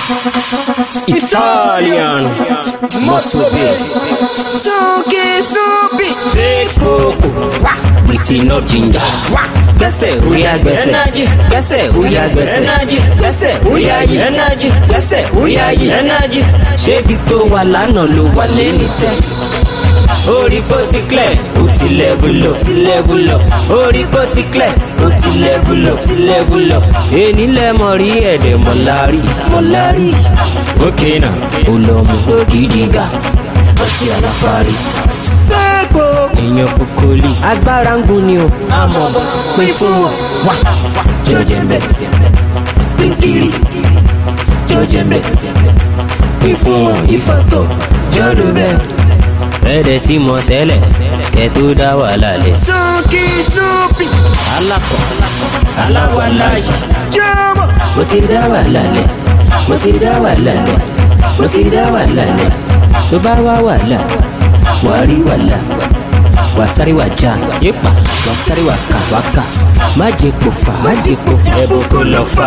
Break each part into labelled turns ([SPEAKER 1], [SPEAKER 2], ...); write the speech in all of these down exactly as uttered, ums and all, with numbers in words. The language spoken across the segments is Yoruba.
[SPEAKER 1] Italian muscle beat.
[SPEAKER 2] Snoopy, Snoopy.
[SPEAKER 1] Big Coco. With enough ginger. Gbẹ́sẹ̀ oya gbẹ́sẹ̀. Gbẹ́sẹ̀ oya gbẹ́sẹ̀. Gbẹ́sẹ̀ oya yìí. Gbẹ́sẹ̀ oya yìí. Ṣébi tó wà lánàá ló wà lẹ́nu iṣẹ́. Orí kò ti clear, ó ti level up, ti level up. Orí kò ti clear, ó ti level up, ti level up. Èní lẹ́mọ̀ rí ẹ̀dẹ̀ mọ̀lárí, mọ̀lárí. Ókè náà, ó lọ mú gidiga, ọtí alápárí. Fẹ́ẹ̀gbọ́ èèyàn kòkòlì, agbára ń gun ni o. Àmọ́ pé fún wọn, wá, jọjẹ mbẹ, pínkiri, jọjẹ mbẹ, pé fún wọn ìfàtọ̀, jọdún bẹ́ẹ̀. Ẹ̀dẹ̀ tí mo tẹ́lẹ̀ kẹ́ tó dá wàhálà lẹ̀.
[SPEAKER 2] Snoopy, Snoopy.
[SPEAKER 1] Alákọ̀ aláwàlá yìí.
[SPEAKER 2] Jọ́mọ̀.
[SPEAKER 1] Mo ti dá wàhálà lẹ̀. Mo ti dá wàhálà lẹ̀. Mo ti dá wàhálà lẹ̀. Tó bá wá wàhálà, wà á rí wàhálà. Wà á sáré wà já. Yípa wà á sáré wà ká wà ká. Má jẹ́ kó fà. Má jẹ́ kó fà. Ẹ bó kó lọ fà.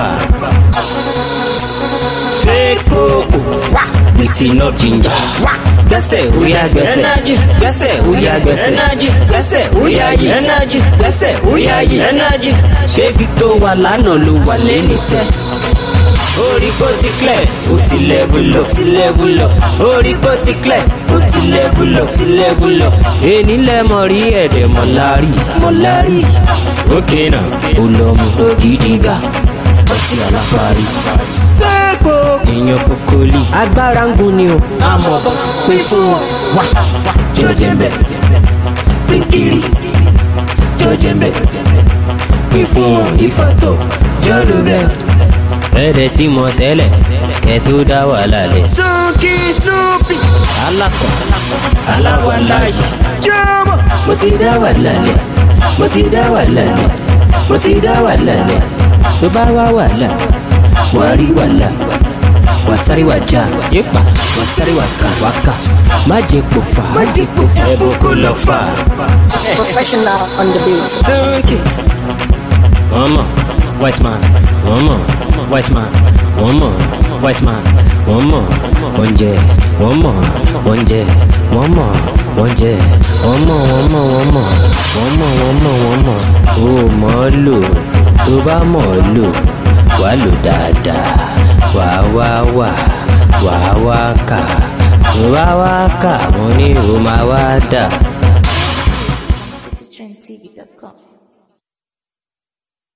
[SPEAKER 1] Fake Coco. With enough ginger. Gbẹ́sẹ̀ oya gbẹ́sẹ̀. Gbẹ́sẹ̀ oya gbẹ́sẹ̀. Gbẹ́sẹ̀ oya yìí. Gbẹ́sẹ̀ oya yìí. Ṣébi tó wà lánàá ló wà lẹ́nu iṣẹ́. Orí kò ti clear, ó ti level up, ti level up. Orí kò ti clear, ó ti level up, ti level up. Èní lẹ́mọ̀ rí ẹ̀dẹ̀ mọ̀lárí, mọ̀lárí. Ókè náà, ó lọ mú gidiga, ọtí alápárí. Fẹ́ẹ̀gbọ́ èèyàn kòkòlì, agbára ń gun ni o. Àmọ́ pé fún wọn, wá, jọjẹ mbẹ, pínkiri, jọjẹ mbẹ, pé fún wọn ìfàtọ̀, jọdún bẹ́ẹ̀. Ẹ̀dẹ̀ tí mo tẹ́lẹ̀ kẹ́ tó dá wàhálà lẹ̀.
[SPEAKER 2] Snoopy, Snoopy.
[SPEAKER 1] Alákọ̀ aláwàlá yìí.
[SPEAKER 2] Jọ́mọ̀.
[SPEAKER 1] Mo ti dá wàhálà lẹ̀. Mo ti dá wàhálà lẹ̀. Mo ti dá wàhálà lẹ̀. Tó bá wá wàhálà, wà á rí wàhálà. Wà á sáré wà já. Yípa wà á sáré wà ká wà ká. Má jẹ́ kó fà. Má jẹ́ kó fà. Ẹ bó kó lọ fà.
[SPEAKER 3] Professional on the beat.
[SPEAKER 1] Sókè. One more, white man. One more, white man. One more, white man. One more, one jet. One more, one jet. One more, one jet. One more, one more, one more. One more, one more, one more. Oh, mọ̀ lò. Tó bá mọ̀ lò, wà lò dáadáa. Wà wá wà, wà wá kà. Wà wá kà, mo ní o máa wá dà.